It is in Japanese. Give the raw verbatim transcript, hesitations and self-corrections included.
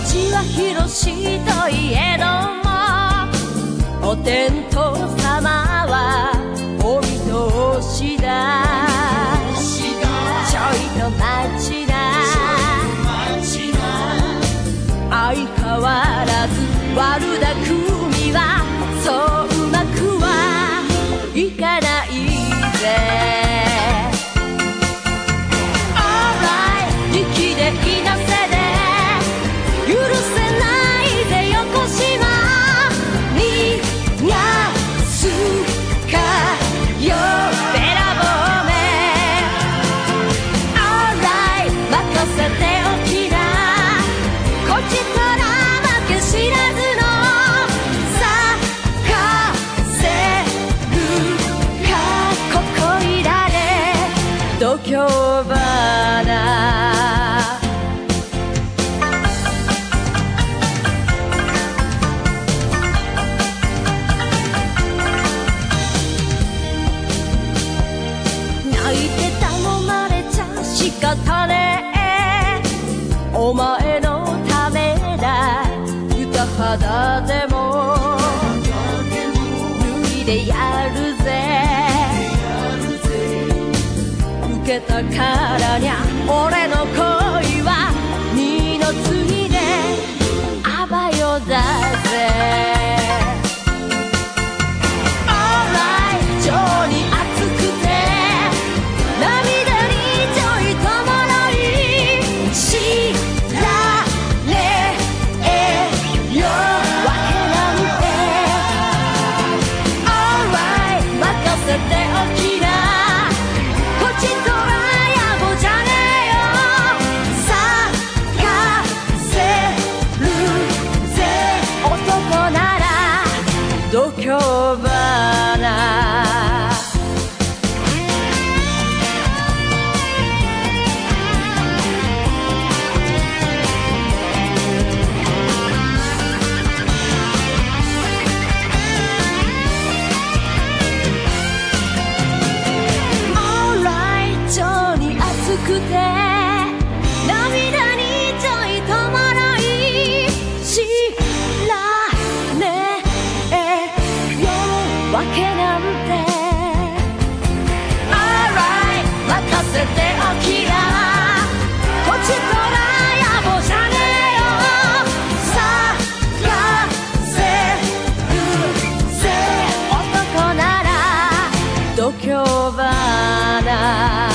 ちは広しといえども、お天道様はお見通しだ。ちょいと待ちな、相変わらず悪だ組はそううまくはいかないぜ。度胸花泣いて頼まれちゃ仕方ねえ、お前のためだ。歌肌でも脱いでやるぜ。受けたからにゃ俺の恋は二の次であばよだぜ。Alright 情に熱くて涙にちょいともない知らねえよわけなんて。 Alright 任せておきな、こっちと度胸花。Alright 情に熱くて涙にちょいともない知らねえわけなんて。 Alright 任せておきな、こっちとら野暮じゃねえよ。探せるぜ男なら度胸花。